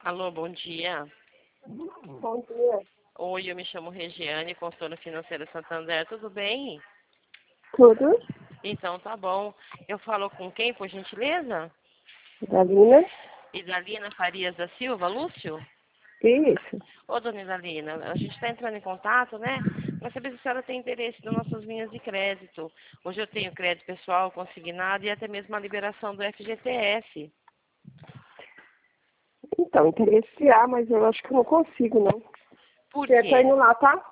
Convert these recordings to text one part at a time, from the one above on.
Alô, bom dia. Bom dia. Oi, eu me chamo Regiane, consultora financeira Santander, tudo bem? Tudo? Então tá bom. Eu falo com quem, por gentileza? Idalina? Idalina Farias da Silva, Lúcio? Isso. Ô, dona Idalina, a gente está entrando em contato, né? Para saber se a senhora tem interesse nas nossas linhas de crédito. Hoje eu tenho crédito pessoal, consignado e até mesmo a liberação do FGTS. Então, interesse há, mas eu acho que eu não consigo, não. Por Você tá quê? indo lá, tá?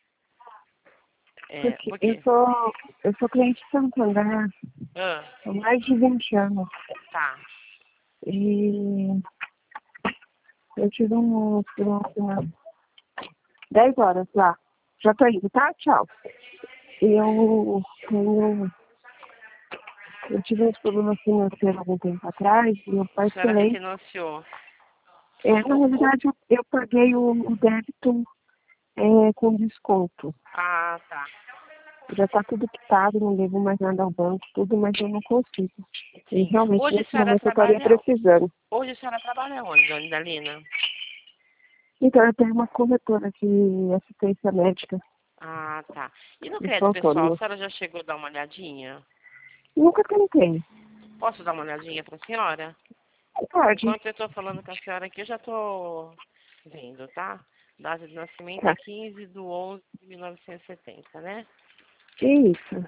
Porque Por quê? eu sou cliente de Santander Ah, há mais de 20 anos. tá. E eu tive um 10 horas lá. Já tô indo, tá? Tchau. Eu tive uns problemas financeiros algum tempo atrás e eu A senhora parcelei. refinanciou. Na realidade, eu paguei o débito com desconto. Ah, tá. Já está tudo quitado, não devo mais nada ao banco, tudo, mas eu não consigo. E Sim. realmente Hoje a nesse senhora momento eu estaria trabalha. precisando. Hoje a senhora trabalha onde, dona Idalina? Então eu tenho uma corretora de assistência médica, Ah, tá. E no eu sou crédito pessoal, a autônoma. senhora já chegou a dar uma olhadinha? Nunca tentei. Posso dar uma olhadinha para a senhora? Pode. Enquanto eu estou falando com a senhora aqui, eu já estou vendo, tá? Data de nascimento é Tá. 15/11/1970, né? Isso.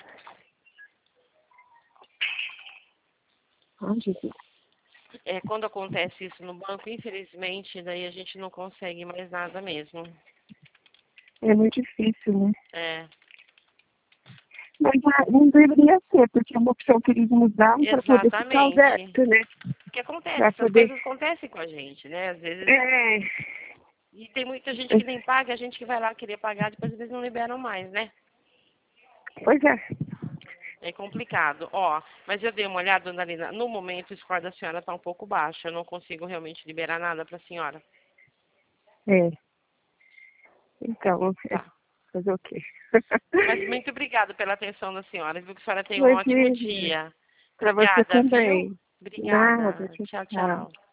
Ah, Jesus. Quando acontece isso no banco, infelizmente, daí a gente não consegue mais nada mesmo. É muito difícil, né? É, Mas não deveria ser, porque é uma opção que eles nos dão para poder ficar o exatamente. débito, né? O que acontece? Para Essas poder. coisas acontecem com a gente, né? Às vezes. É. E tem muita gente que nem paga, a gente que vai lá querer pagar, depois eles não liberam mais, né? Pois é. É complicado. Ó, mas eu dei uma olhada, dona Lina. No momento, o score da senhora está um pouco baixo. Eu não consigo realmente liberar nada para a senhora. É. Então, Tá. fazer o quê? Mas muito obrigada pela atenção da senhora. Viu que a senhora tenha um ótimo Imagina. dia. Para você Obrigada, viu? também. Obrigada. Nada, tchau, Tchau, tchau. tchau.